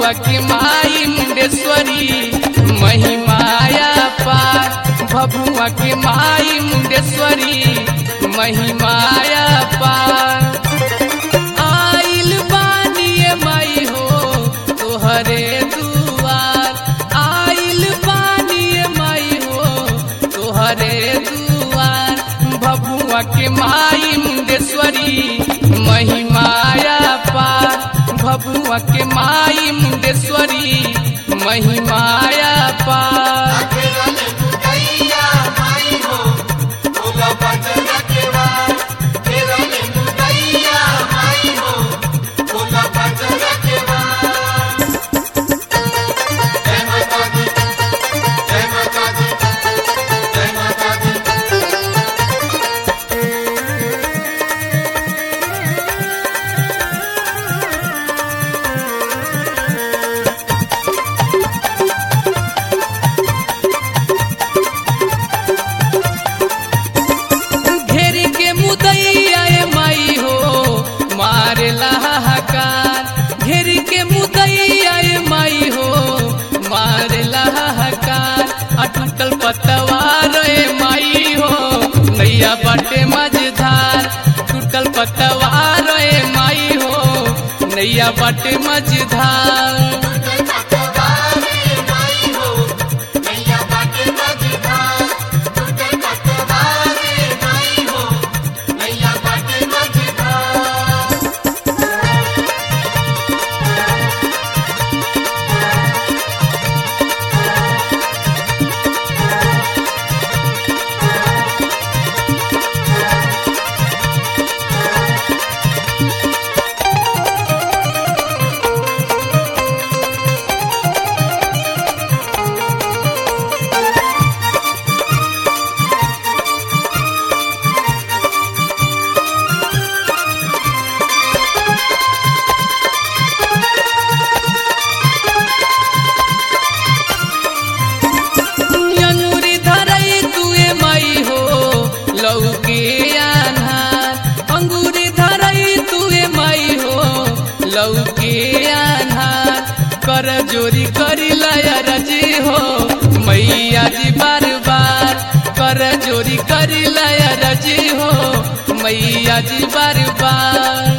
भभुआ के माई मुंडेश्वरी महिमाया पार। भभुआ के माई मुंडेश्वरी महिमाया पार। आइल बानिए माई हो तोहरे दुआर। आइल बानिए माई हो तोहरे दुआर। भभुआ के माई मुंडेश्वरी महिमाया पार। भभुआ के माई मुंडेश्वरी महिमाया पार। घेरी के मुदैया माई हो मारेला हाहाकार। अटूटल पतवार माई हो नैया बाटे मझधार। टूटल पतवार माई हो नैया बाटे मझधार। अंगूरी धरई तुए माई हो लौके आन्हार। कर जोरी करी लया रजी हो मैया जी बार बार। कर जोरी करी लया रजी हो मैया जी बार बार।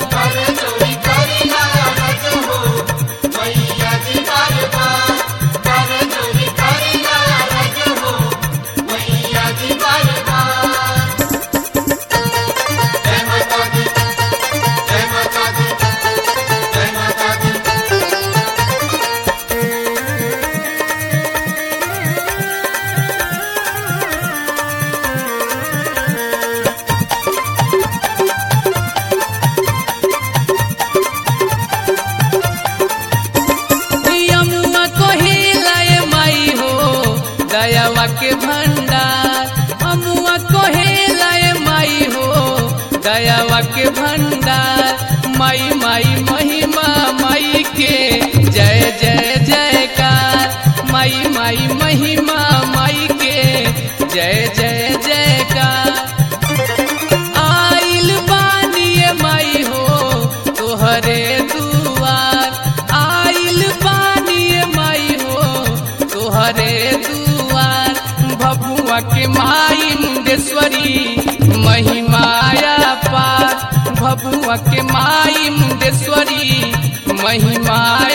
दयावा के भंडार अमुआ कोहेलाए माई हो दयावा के भंडार। माई माई महिमा माई के जय जय जयकार। माई माई महिमा माई के जय जय जयकार। आइल बानिए माई हो तोहरे दुआर। आइल बानिए माई हो तोहरे भभुआ के माई मुंडेश्वरी महिमाया पार। भभुआ के माई मुंडेश्वरी महिमा